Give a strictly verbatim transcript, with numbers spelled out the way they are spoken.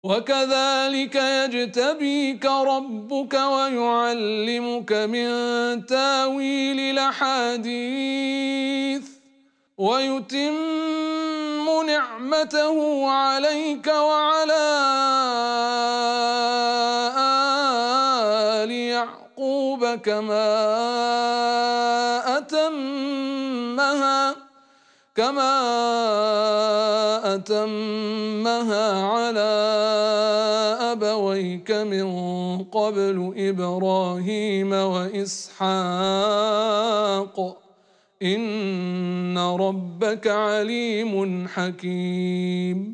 وكذلك يجتبيك ربك ويعلمك من تاويل الأحاديث ويتم نعمته عليك وعلى آل يعقوب كما أتمها كما أتمها على أبويك من قبل إبراهيم وإسحاق إن ربك عليم حكيم.